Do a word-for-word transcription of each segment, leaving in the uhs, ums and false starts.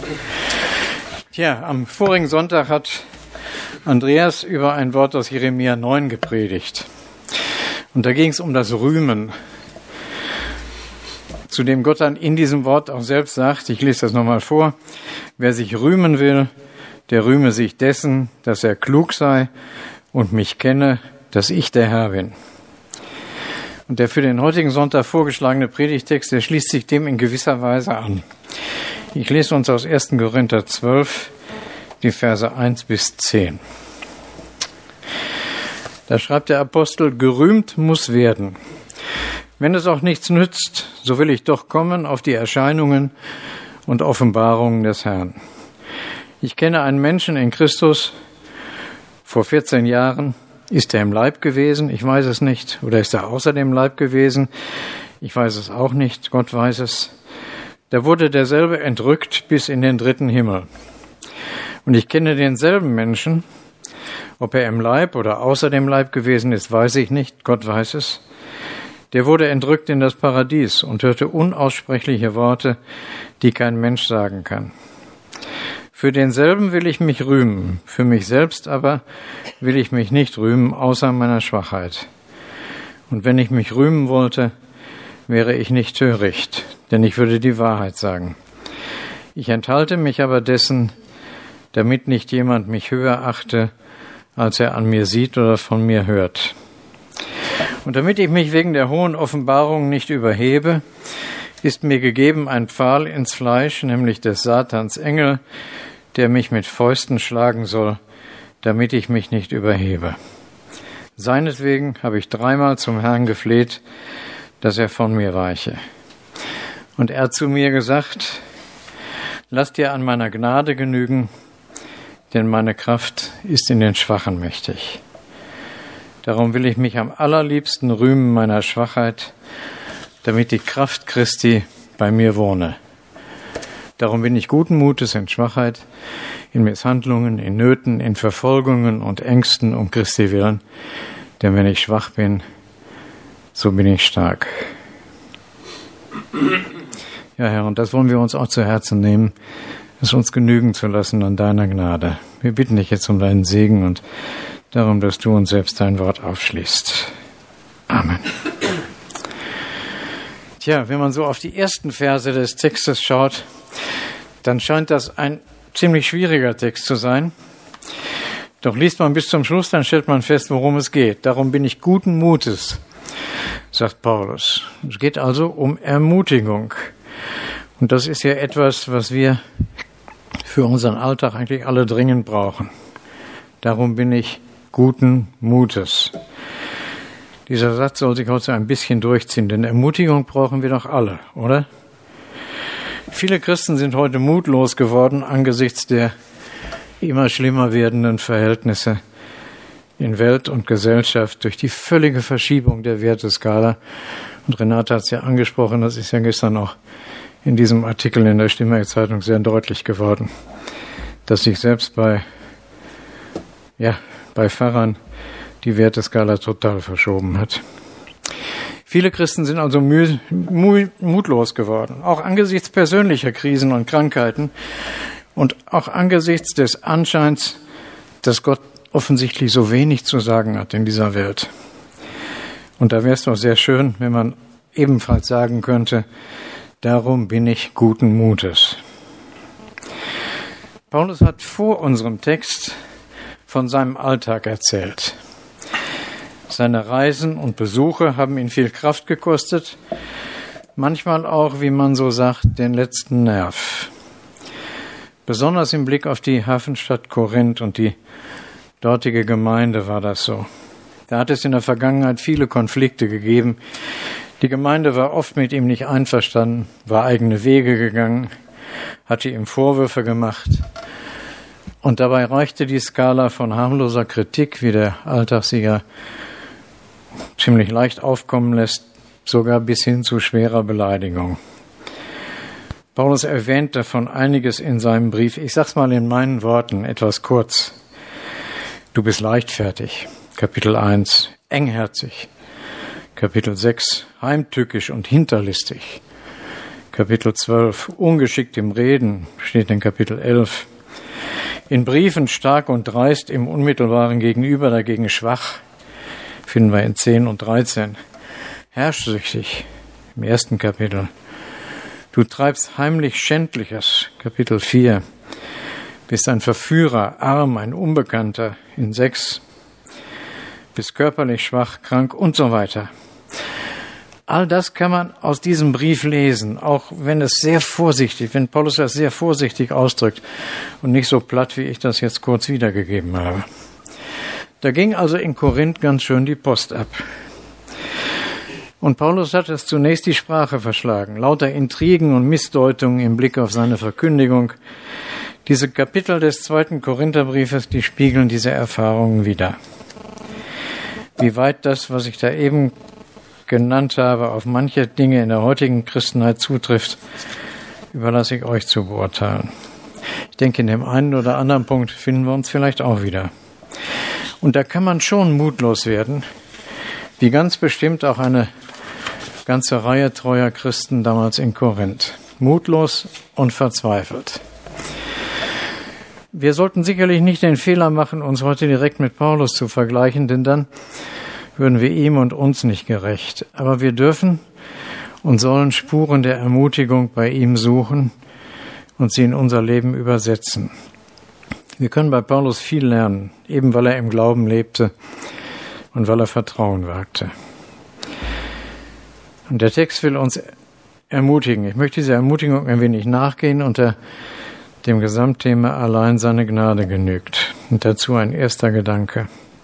Tja, am vorigen Sonntag hat Andreas über ein Wort aus Jeremia neun gepredigt. Und da ging es um das Rühmen, zu dem Gott dann in diesem Wort auch selbst sagt, ich lese das nochmal vor, wer sich rühmen will, der rühme sich dessen, dass er klug sei und mich kenne, dass ich der Herr bin. Und der für den heutigen Sonntag vorgeschlagene Predigtext, der schließt sich dem in gewisser Weise an. Ich lese uns aus ersten Korinther zwölf, die Verse eins bis zehn. Da schreibt der Apostel, gerühmt muss werden. Wenn es auch nichts nützt, so will ich doch kommen auf die Erscheinungen und Offenbarungen des Herrn. Ich kenne einen Menschen in Christus, vor vierzehn Jahren, ist er im Leib gewesen? Ich weiß es nicht. Oder ist er außer dem Leib gewesen? Ich weiß es auch nicht. Gott weiß es. Da wurde derselbe entrückt bis in den dritten Himmel. Und ich kenne denselben Menschen. Ob er im Leib oder außer dem Leib gewesen ist, weiß ich nicht. Gott weiß es. Der wurde entrückt in das Paradies und hörte unaussprechliche Worte, die kein Mensch sagen kann. Für denselben will ich mich rühmen, für mich selbst aber will ich mich nicht rühmen, außer meiner Schwachheit. Und wenn ich mich rühmen wollte, wäre ich nicht töricht, denn ich würde die Wahrheit sagen. Ich enthalte mich aber dessen, damit nicht jemand mich höher achte, als er an mir sieht oder von mir hört. Und damit ich mich wegen der hohen Offenbarung nicht überhebe, ist mir gegeben ein Pfahl ins Fleisch, nämlich des Satans Engel, der mich mit Fäusten schlagen soll, damit ich mich nicht überhebe. Seinetwegen habe ich dreimal zum Herrn gefleht, dass er von mir weiche. Und er hat zu mir gesagt, lass dir an meiner Gnade genügen, denn meine Kraft ist in den Schwachen mächtig. Darum will ich mich am allerliebsten rühmen meiner Schwachheit, damit die Kraft Christi bei mir wohne. Darum bin ich guten Mutes in Schwachheit, in Misshandlungen, in Nöten, in Verfolgungen und Ängsten um Christi willen. Denn wenn ich schwach bin, so bin ich stark. Ja, Herr, und das wollen wir uns auch zu Herzen nehmen, es uns genügen zu lassen an deiner Gnade. Wir bitten dich jetzt um deinen Segen und darum, dass du uns selbst dein Wort aufschließt. Amen. Tja, wenn man so auf die ersten Verse des Textes schaut, dann scheint das ein ziemlich schwieriger Text zu sein. Doch liest man bis zum Schluss, dann stellt man fest, worum es geht. Darum bin ich guten Mutes, sagt Paulus. Es geht also um Ermutigung. Und das ist ja etwas, was wir für unseren Alltag eigentlich alle dringend brauchen. Darum bin ich guten Mutes. Dieser Satz soll sich heute ein bisschen durchziehen, denn Ermutigung brauchen wir doch alle, oder? Viele Christen sind heute mutlos geworden angesichts der immer schlimmer werdenden Verhältnisse in Welt und Gesellschaft durch die völlige Verschiebung der Werteskala. Und Renate hat es ja angesprochen, das ist ja gestern auch in diesem Artikel in der Stimme-Zeitung sehr deutlich geworden, dass sich selbst bei, ja, bei Pfarrern die Werteskala total verschoben hat. Viele Christen sind also müh, müh, mutlos geworden, auch angesichts persönlicher Krisen und Krankheiten und auch angesichts des Anscheins, dass Gott offensichtlich so wenig zu sagen hat in dieser Welt. Und da wäre es doch sehr schön, wenn man ebenfalls sagen könnte, darum bin ich guten Mutes. Paulus hat vor unserem Text von seinem Alltag erzählt. Seine Reisen und Besuche haben ihn viel Kraft gekostet, manchmal auch, wie man so sagt, den letzten Nerv. Besonders im Blick auf die Hafenstadt Korinth und die dortige Gemeinde war das so. Da hat es in der Vergangenheit viele Konflikte gegeben. Die Gemeinde war oft mit ihm nicht einverstanden, war eigene Wege gegangen, hatte ihm Vorwürfe gemacht. Und dabei reichte die Skala von harmloser Kritik, wie der Alltagssieger ziemlich leicht aufkommen lässt, sogar bis hin zu schwerer Beleidigung. Paulus erwähnt davon einiges in seinem Brief. Ich sag's mal in meinen Worten, etwas kurz. Du bist leichtfertig, Kapitel eins, engherzig, Kapitel sechs, heimtückisch und hinterlistig, Kapitel zwölf. Ungeschickt im Reden steht in Kapitel elf. In Briefen stark und dreist, im unmittelbaren Gegenüber dagegen schwach, finden wir in zehn und dreizehn. Herrschsüchtig im ersten Kapitel. Du treibst heimlich Schändliches, Kapitel vier. Bist ein Verführer, arm, ein Unbekannter, in sechs. Bist körperlich schwach, krank und so weiter. All das kann man aus diesem Brief lesen, auch wenn es sehr vorsichtig, wenn Paulus das sehr vorsichtig ausdrückt und nicht so platt, wie ich das jetzt kurz wiedergegeben habe. Da ging also in Korinth ganz schön die Post ab. Und Paulus hat es zunächst die Sprache verschlagen, lauter Intrigen und Missdeutungen im Blick auf seine Verkündigung. Diese Kapitel des zweiten Korintherbriefes, die spiegeln diese Erfahrungen wider. Wie weit das, was ich da eben genannt habe, auf manche Dinge in der heutigen Christenheit zutrifft, überlasse ich euch zu beurteilen. Ich denke, in dem einen oder anderen Punkt finden wir uns vielleicht auch wieder. Und da kann man schon mutlos werden, wie ganz bestimmt auch eine ganze Reihe treuer Christen damals in Korinth. Mutlos und verzweifelt. Wir sollten sicherlich nicht den Fehler machen, uns heute direkt mit Paulus zu vergleichen, denn dann würden wir ihm und uns nicht gerecht. Aber wir dürfen und sollen Spuren der Ermutigung bei ihm suchen und sie in unser Leben übersetzen. Wir können bei Paulus viel lernen, eben weil er im Glauben lebte und weil er Vertrauen wagte. Und der Text will uns ermutigen. Ich möchte dieser Ermutigung ein wenig nachgehen unter dem Gesamtthema allein seine Gnade genügt. Und dazu ein erster Gedanke.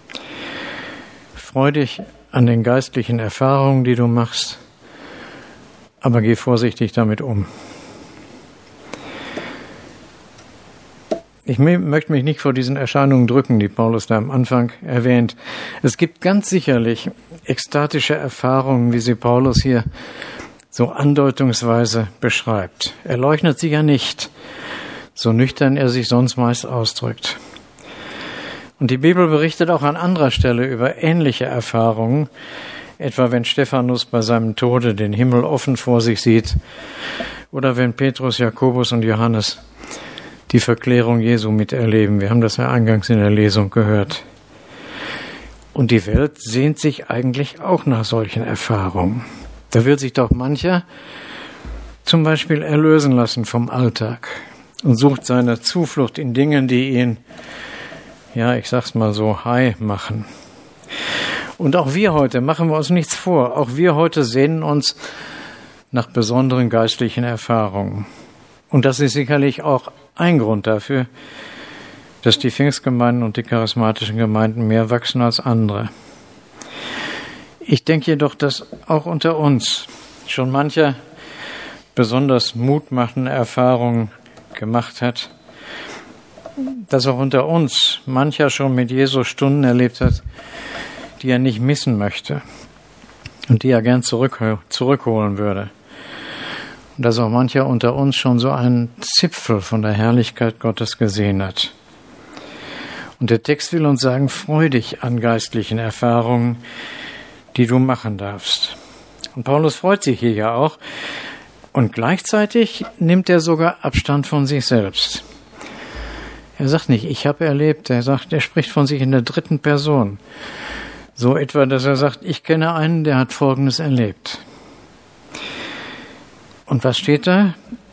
Freu dich an den geistlichen Erfahrungen, die du machst, aber geh vorsichtig damit um. Ich möchte mich nicht vor diesen Erscheinungen drücken, die Paulus da am Anfang erwähnt. Es gibt ganz sicherlich ekstatische Erfahrungen, wie sie Paulus hier so andeutungsweise beschreibt. Er leugnet sie ja nicht, so nüchtern er sich sonst meist ausdrückt. Und die Bibel berichtet auch an anderer Stelle über ähnliche Erfahrungen, etwa wenn Stephanus bei seinem Tode den Himmel offen vor sich sieht oder wenn Petrus, Jakobus und Johannes die Verklärung Jesu miterleben. Wir haben das ja eingangs in der Lesung gehört. Und die Welt sehnt sich eigentlich auch nach solchen Erfahrungen. Da will sich doch mancher zum Beispiel erlösen lassen vom Alltag und sucht seine Zuflucht in Dingen, die ihn, ja, ich sag's mal so, high machen. Und auch wir heute, machen wir uns nichts vor, auch wir heute sehnen uns nach besonderen geistlichen Erfahrungen. Und das ist sicherlich auch ein Grund dafür, dass die Pfingstgemeinden und die charismatischen Gemeinden mehr wachsen als andere. Ich denke jedoch, dass auch unter uns schon mancher besonders mutmachende Erfahrungen gemacht hat, dass auch unter uns mancher schon mit Jesus Stunden erlebt hat, die er nicht missen möchte und die er gern zurück, zurückholen würde. Und dass auch mancher unter uns schon so einen Zipfel von der Herrlichkeit Gottes gesehen hat. Und der Text will uns sagen, freu dich an geistlichen Erfahrungen, die du machen darfst. Und Paulus freut sich hier ja auch. Und gleichzeitig nimmt er sogar Abstand von sich selbst. Er sagt nicht, ich habe erlebt, er sagt, er spricht von sich in der dritten Person. So etwa, dass er sagt, ich kenne einen, der hat Folgendes erlebt. Und was steht da?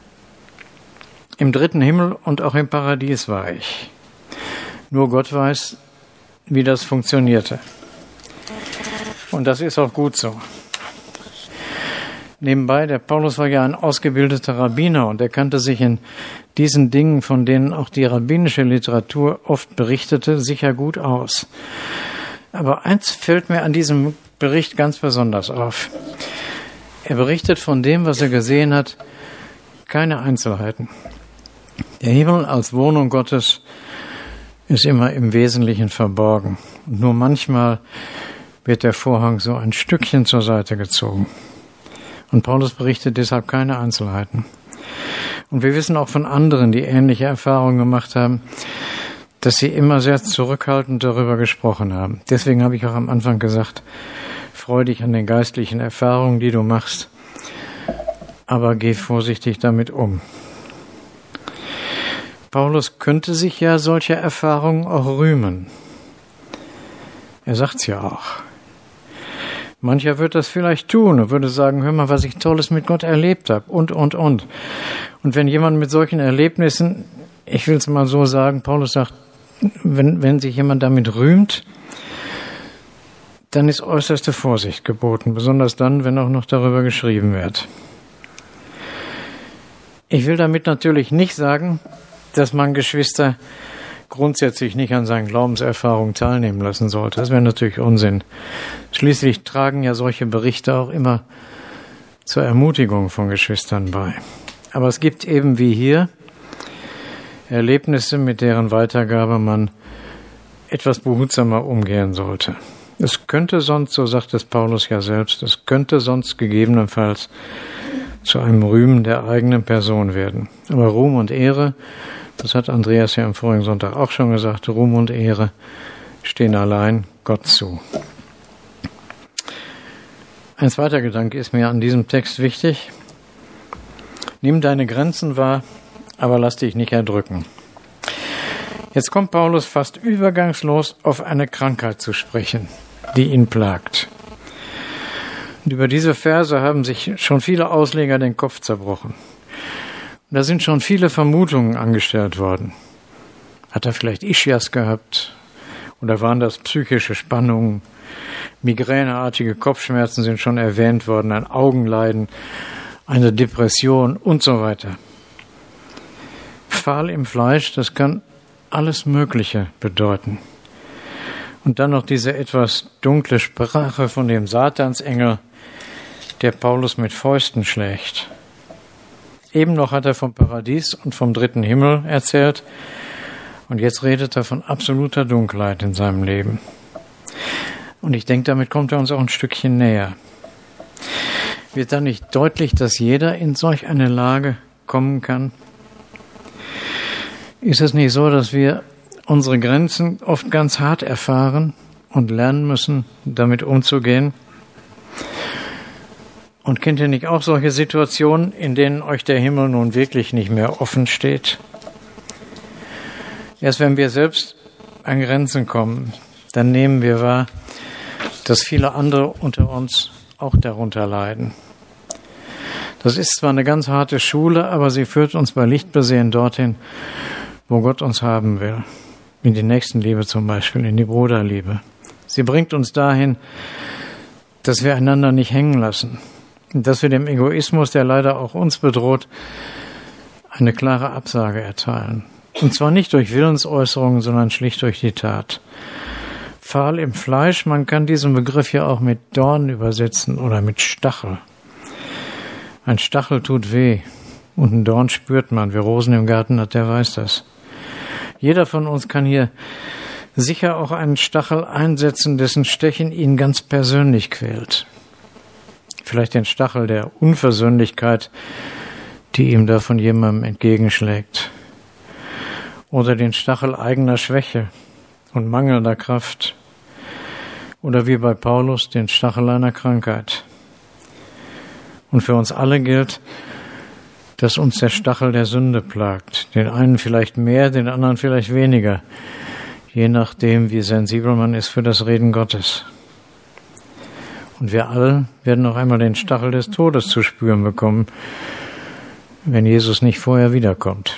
Im dritten Himmel und auch im Paradies war ich. Nur Gott weiß, wie das funktionierte. Und das ist auch gut so. Nebenbei, der Paulus war ja ein ausgebildeter Rabbiner und er kannte sich in diesen Dingen, von denen auch die rabbinische Literatur oft berichtete, sicher gut aus. Aber eins fällt mir an diesem Bericht ganz besonders auf. Er berichtet von dem, was er gesehen hat, keine Einzelheiten. Der Himmel als Wohnung Gottes ist immer im Wesentlichen verborgen. Und nur manchmal wird der Vorhang so ein Stückchen zur Seite gezogen. Und Paulus berichtet deshalb keine Einzelheiten. Und wir wissen auch von anderen, die ähnliche Erfahrungen gemacht haben, dass sie immer sehr zurückhaltend darüber gesprochen haben. Deswegen habe ich auch am Anfang gesagt, freu dich an den geistlichen Erfahrungen, die du machst, aber geh vorsichtig damit um. Paulus könnte sich ja solcher Erfahrungen auch rühmen. Er sagt's ja auch. Mancher wird das vielleicht tun und würde sagen, hör mal, was ich Tolles mit Gott erlebt habe und, und, und. Und wenn jemand mit solchen Erlebnissen, ich will es mal so sagen, Paulus sagt, wenn, wenn sich jemand damit rühmt, dann ist äußerste Vorsicht geboten, besonders dann, wenn auch noch darüber geschrieben wird. Ich will damit natürlich nicht sagen, dass man Geschwister grundsätzlich nicht an seinen Glaubenserfahrungen teilnehmen lassen sollte. Das wäre natürlich Unsinn. Schließlich tragen ja solche Berichte auch immer zur Ermutigung von Geschwistern bei. Aber es gibt eben wie hier Erlebnisse, mit deren Weitergabe man etwas behutsamer umgehen sollte. Es könnte sonst, so sagt es Paulus ja selbst, es könnte sonst gegebenenfalls zu einem Rühmen der eigenen Person werden. Aber Ruhm und Ehre, das hat Andreas ja am vorigen Sonntag auch schon gesagt, Ruhm und Ehre stehen allein Gott zu. Ein zweiter Gedanke ist mir an diesem Text wichtig. Nimm deine Grenzen wahr, aber lass dich nicht erdrücken. Jetzt kommt Paulus fast übergangslos auf eine Krankheit zu sprechen, die ihn plagt. Und über diese Verse haben sich schon viele Ausleger den Kopf zerbrochen. Und da sind schon viele Vermutungen angestellt worden. Hat er vielleicht Ischias gehabt? Oder waren das psychische Spannungen? Migräneartige Kopfschmerzen sind schon erwähnt worden, ein Augenleiden, eine Depression und so weiter. Pfahl im Fleisch, das kann alles Mögliche bedeuten. Und dann noch diese etwas dunkle Sprache von dem Satansengel, der Paulus mit Fäusten schlägt. Eben noch hat er vom Paradies und vom dritten Himmel erzählt und jetzt redet er von absoluter Dunkelheit in seinem Leben. Und ich denke, damit kommt er uns auch ein Stückchen näher. Wird dann nicht deutlich, dass jeder in solch eine Lage kommen kann? Ist es nicht so, dass wir unsere Grenzen oft ganz hart erfahren und lernen müssen, damit umzugehen? Und kennt ihr nicht auch solche Situationen, in denen euch der Himmel nun wirklich nicht mehr offen steht? Erst wenn wir selbst an Grenzen kommen, dann nehmen wir wahr, dass viele andere unter uns auch darunter leiden. Das ist zwar eine ganz harte Schule, aber sie führt uns bei Lichtbesehen dorthin, wo Gott uns haben will. In die Nächstenliebe zum Beispiel, in die Bruderliebe. Sie bringt uns dahin, dass wir einander nicht hängen lassen. Und dass wir dem Egoismus, der leider auch uns bedroht, eine klare Absage erteilen. Und zwar nicht durch Willensäußerungen, sondern schlicht durch die Tat. Pfahl im Fleisch, man kann diesen Begriff ja auch mit Dorn übersetzen oder mit Stachel. Ein Stachel tut weh und ein Dorn spürt man. Wer Rosen im Garten hat, der weiß das. Jeder von uns kann hier sicher auch einen Stachel einsetzen, dessen Stechen ihn ganz persönlich quält. Vielleicht den Stachel der Unversöhnlichkeit, die ihm da von jemandem entgegenschlägt. Oder den Stachel eigener Schwäche und mangelnder Kraft. Oder wie bei Paulus den Stachel einer Krankheit. Und für uns alle gilt, dass uns der Stachel der Sünde plagt. Den einen vielleicht mehr, den anderen vielleicht weniger. Je nachdem, wie sensibel man ist für das Reden Gottes. Und wir alle werden noch einmal den Stachel des Todes zu spüren bekommen, wenn Jesus nicht vorher wiederkommt.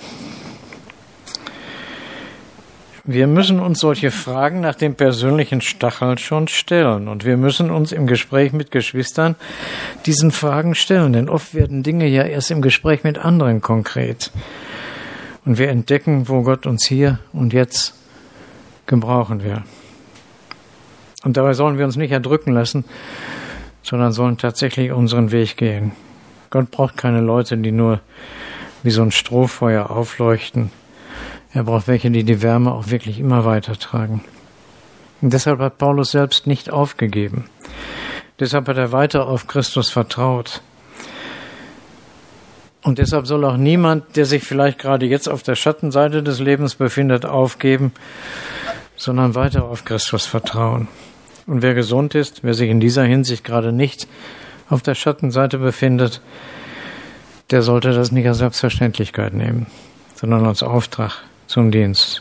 Wir müssen uns solche Fragen nach dem persönlichen Stachel schon stellen. Und wir müssen uns im Gespräch mit Geschwistern diesen Fragen stellen. Denn oft werden Dinge ja erst im Gespräch mit anderen konkret. Und wir entdecken, wo Gott uns hier und jetzt gebrauchen will. Und dabei sollen wir uns nicht erdrücken lassen, sondern sollen tatsächlich unseren Weg gehen. Gott braucht keine Leute, die nur wie so ein Strohfeuer aufleuchten. Er braucht welche, die die Wärme auch wirklich immer weitertragen. Und deshalb hat Paulus selbst nicht aufgegeben. Deshalb hat er weiter auf Christus vertraut. Und deshalb soll auch niemand, der sich vielleicht gerade jetzt auf der Schattenseite des Lebens befindet, aufgeben, sondern weiter auf Christus vertrauen. Und wer gesund ist, wer sich in dieser Hinsicht gerade nicht auf der Schattenseite befindet, der sollte das nicht als Selbstverständlichkeit nehmen, sondern als Auftrag zum Dienst.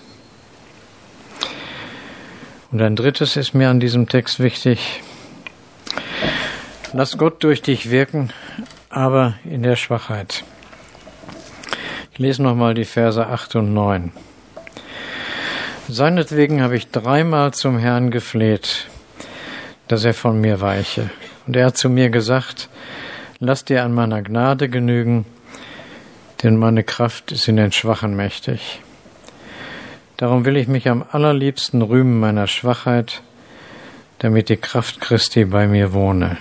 Und ein drittes ist mir an diesem Text wichtig. Lass Gott durch dich wirken, aber in der Schwachheit. Ich lese nochmal die Verse acht und neun. Seinetwegen habe ich dreimal zum Herrn gefleht, dass er von mir weiche. Und er hat zu mir gesagt, lass dir an meiner Gnade genügen, denn meine Kraft ist in den Schwachen mächtig. Darum will ich mich am allerliebsten rühmen meiner Schwachheit, damit die Kraft Christi bei mir wohne.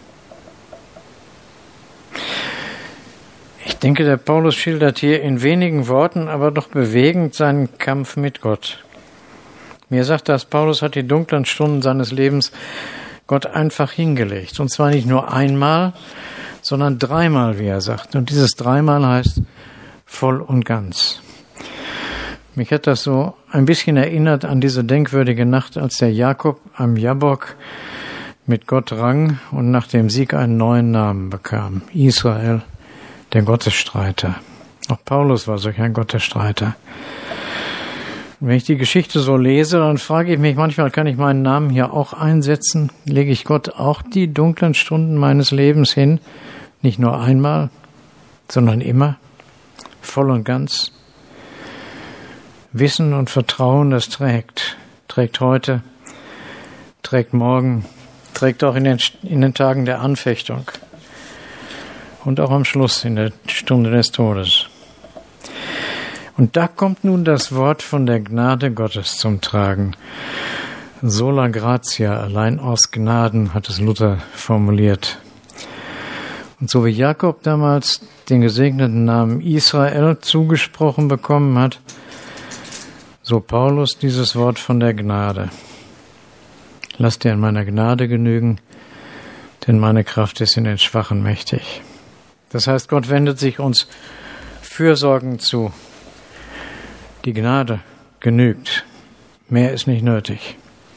Ich denke, der Paulus schildert hier in wenigen Worten, aber doch bewegend seinen Kampf mit Gott. Mir sagt das, Paulus hat die dunklen Stunden seines Lebens Gott einfach hingelegt. Und zwar nicht nur einmal, sondern dreimal, wie er sagt. Und dieses dreimal heißt voll und ganz. Mich hat das so ein bisschen erinnert an diese denkwürdige Nacht, als der Jakob am Jabbok mit Gott rang und nach dem Sieg einen neuen Namen bekam. Israel, der Gottesstreiter. Auch Paulus war solch ein Gottesstreiter. Und wenn ich die Geschichte so lese, dann frage ich mich manchmal, kann ich meinen Namen hier auch einsetzen? Lege ich Gott auch die dunklen Stunden meines Lebens hin? Nicht nur einmal, sondern immer, voll und ganz. Wissen und Vertrauen, das trägt. Trägt heute, trägt morgen, trägt auch in den, in den Tagen der Anfechtung. Und auch am Schluss in der Stunde des Todes. Und da kommt nun das Wort von der Gnade Gottes zum Tragen. Sola gratia, allein aus Gnaden, hat es Luther formuliert. Und so wie Jakob damals den gesegneten Namen Israel zugesprochen bekommen hat, so Paulus dieses Wort von der Gnade. Lass dir in meiner Gnade genügen, denn meine Kraft ist in den Schwachen mächtig. Das heißt, Gott wendet sich uns fürsorgend zu. Die Gnade genügt. Mehr ist nicht nötig.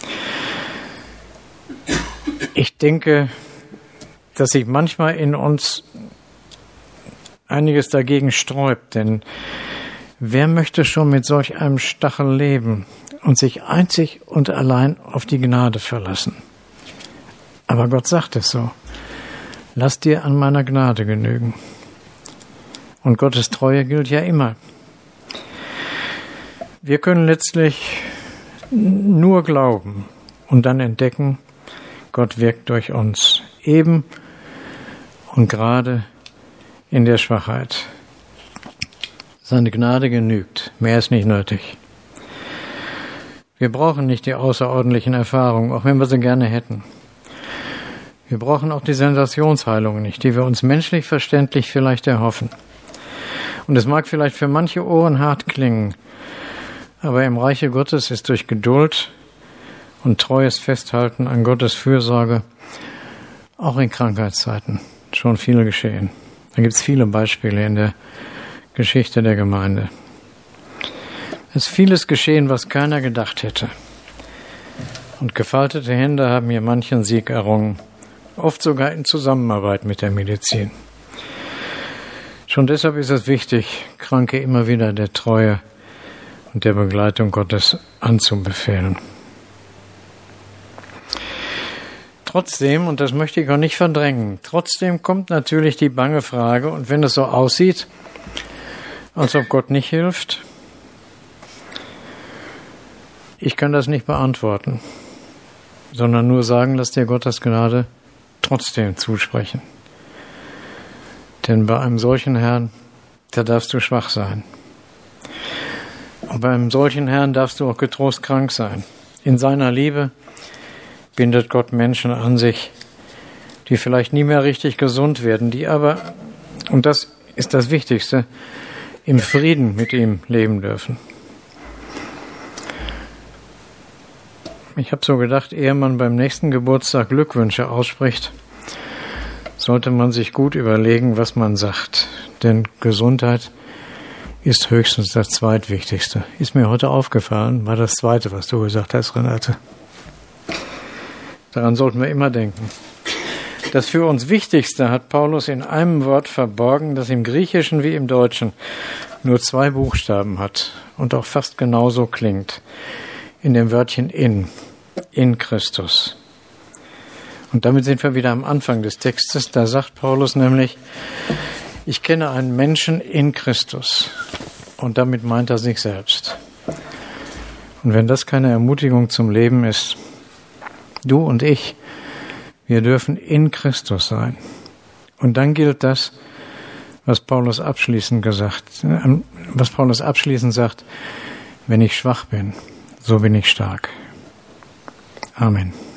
Ich denke, dass sich manchmal in uns einiges dagegen sträubt, denn wer möchte schon mit solch einem Stachel leben und sich einzig und allein auf die Gnade verlassen? Aber Gott sagt es so. Lass dir an meiner Gnade genügen. Und Gottes Treue gilt ja immer. Wir können letztlich nur glauben und dann entdecken, Gott wirkt durch uns, eben und gerade in der Schwachheit. Seine Gnade genügt, mehr ist nicht nötig. Wir brauchen nicht die außerordentlichen Erfahrungen, auch wenn wir sie gerne hätten. Wir brauchen auch die Sensationsheilungen nicht, die wir uns menschlich verständlich vielleicht erhoffen. Und es mag vielleicht für manche Ohren hart klingen, aber im Reiche Gottes ist durch Geduld und treues Festhalten an Gottes Fürsorge auch in Krankheitszeiten schon viel geschehen. Da gibt es viele Beispiele in der Geschichte der Gemeinde. Es ist vieles geschehen, was keiner gedacht hätte. Und gefaltete Hände haben hier manchen Sieg errungen. Oft sogar in Zusammenarbeit mit der Medizin. Schon deshalb ist es wichtig, Kranke immer wieder der Treue und der Begleitung Gottes anzubefehlen. Trotzdem, und das möchte ich auch nicht verdrängen, trotzdem kommt natürlich die bange Frage, und wenn es so aussieht, als ob Gott nicht hilft, ich kann das nicht beantworten, sondern nur sagen, lass dir Gottes Gnade trotzdem zusprechen. Denn bei einem solchen Herrn, da darfst du schwach sein. Und bei einem solchen Herrn darfst du auch getrost krank sein. In seiner Liebe bindet Gott Menschen an sich, die vielleicht nie mehr richtig gesund werden, die aber, und das ist das Wichtigste, im Frieden mit ihm leben dürfen. Ich habe so gedacht, ehe man beim nächsten Geburtstag Glückwünsche ausspricht, sollte man sich gut überlegen, was man sagt. Denn Gesundheit ist höchstens das Zweitwichtigste. Ist mir heute aufgefallen, war das Zweite, was du gesagt hast, Renate. Daran sollten wir immer denken. Das für uns Wichtigste hat Paulus in einem Wort verborgen, das im Griechischen wie im Deutschen nur zwei Buchstaben hat und auch fast genauso klingt. In dem Wörtchen in, in Christus. Und damit sind wir wieder am Anfang des Textes. Da sagt Paulus nämlich, ich kenne einen Menschen in Christus. Und damit meint er sich selbst. Und wenn das keine Ermutigung zum Leben ist, du und ich, wir dürfen in Christus sein. Und dann gilt das, was Paulus abschließend gesagt, was Paulus abschließend sagt, wenn ich schwach bin, so bin ich stark. Amen.